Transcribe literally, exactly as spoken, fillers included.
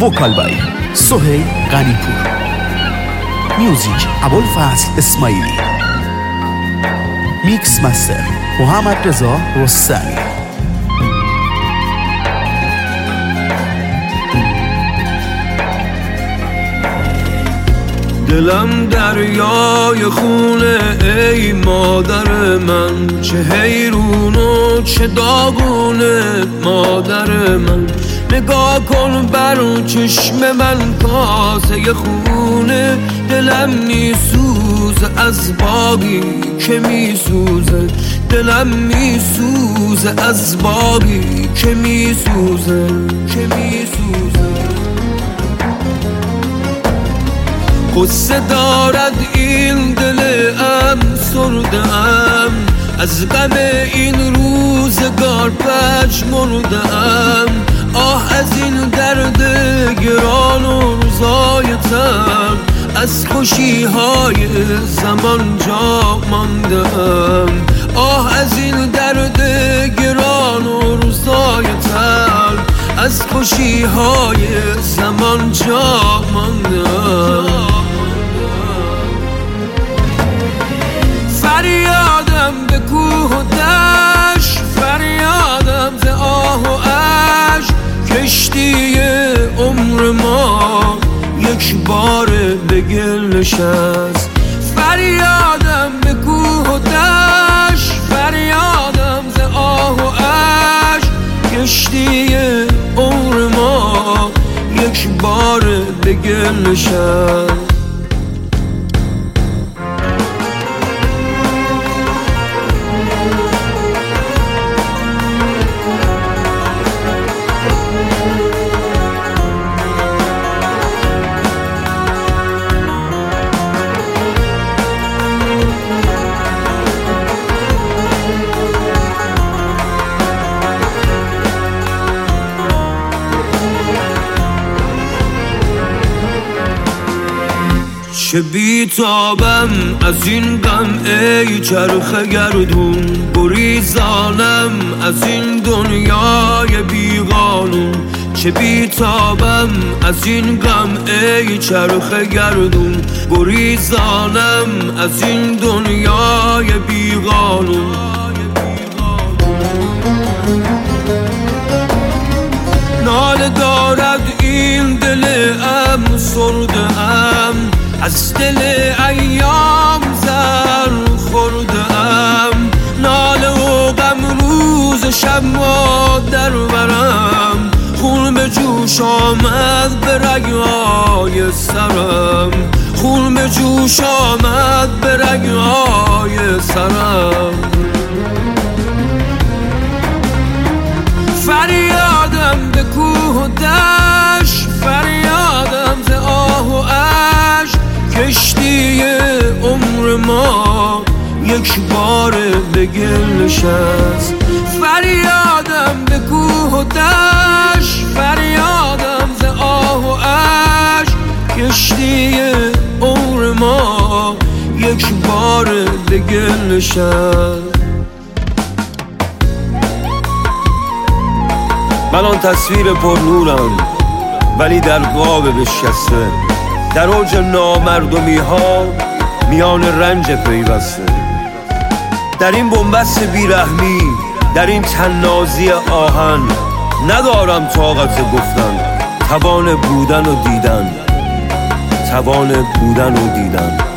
وکال بای سهیل غنیپور، میوزیک ابوالفضل اسماعیلی، میکس مستر محمد رضا رستمی. دلم دریای خونه ای مادر من، چه حیرون و چه داغونه مادر من. نگاه کن بر چشم من کاسه خونه، دلم میسوزه از باقی که میسوزه، دلم میسوزه از باقی که میسوزه که میسوزه. قصه دارد این دل ام سردم، از غم این روزگار پژمردم. آه از این درد گران و روزای تر، از خوشی های زمان جا ماندم. آه از این درد گران و روزای تر، از خوشی های زمان جا ماندم. فریادم به کوه و دشت، فریادم ز آه و اشک، کشتی عمر ما یک بار به گل نشست. فریادم به کوه و دشت، فریادم ز آه و اشک، کشتی عمر ما یک بار به گل نشست. چه بیتابم از این غم ای چرخ گردون، گریزانم از این دنیای بیقانون. چه بیتابم از این غم ای چرخ گردون، گریزانم از این دنیای بیقانون. ناله دارد این دل ام سردم، از دل ایام زر خوردم. ناله و غم روز شب ما در برم، خون به جوش آمد به رگهای سرم، خون به جوش آمد به رگهای سرم. فریادم به کوه و دشت، فریادم ز آه و اشک، کشتی عمر ما یک بار به گل نشست. فریادم به کوه و دشت، فریادم ز آه و اشک، کشتی عمر ما یک بار به گل نشست. من آن تصویر پر نورم ولی در قاب بشکسته، در اوج نامردمی ها میان رنج پیوسته. در این بنبست بیرحمی، در این طنازی آهن، ندارم طاقت گفتن، توان بودن و دیدن، توان بودن و دیدن.